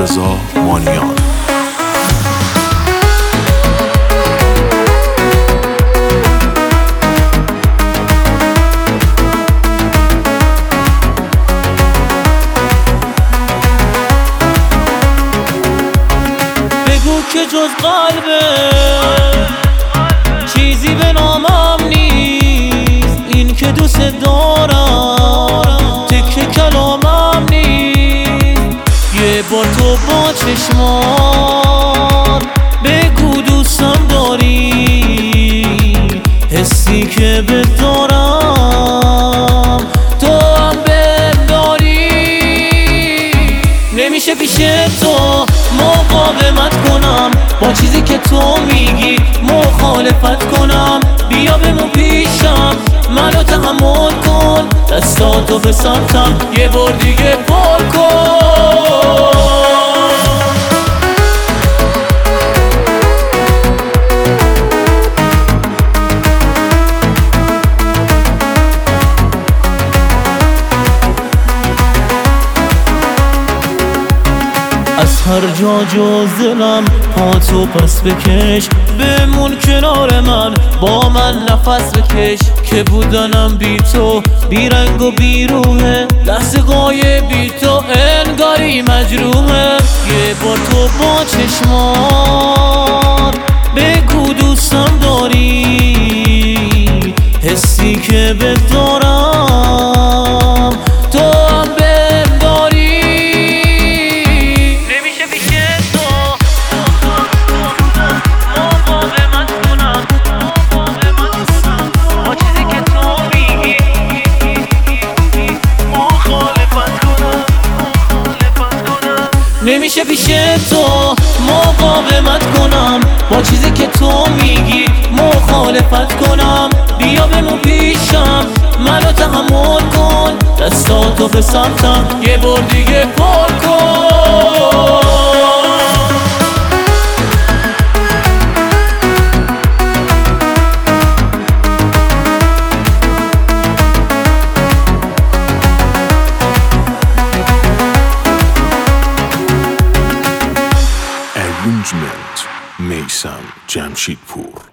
رضا مانیان. بگو که جز قلبه چیزی به نامم نیست، این که دوست دارم تکه کلامم نیست. یه بار تو با چشمان بگو دوستم داری، حسی که به دارم تو هم بهم داری. نمیشه پیش تو مقاومت کنم، با چیزی که تو میگی مخالفت کنم. بیا بمون پیشم، منو تحمل کن، دستاتو به سمتم یه بار دیگه پر کن. از هر جا جز دلم پاتو پس بکش، بمون کنار من، با من نفس بکش. که بودنم بی تو بی رنگ و بی روحه، لحظه قای بی تو انگاری مجروحه. یه بار تو با چشمان بگو دوستم داری، حسی که به دارم تو هم بهم داری. نمیشه پیش تو مقاومت کنم، با چیزی که تو میگی مخالفت کنم. بیا بمون پیشم، منو تحمل کن، دستاتو به سمتم یه بار دیگه پر کن. Arrangement میثم جمشیدپور.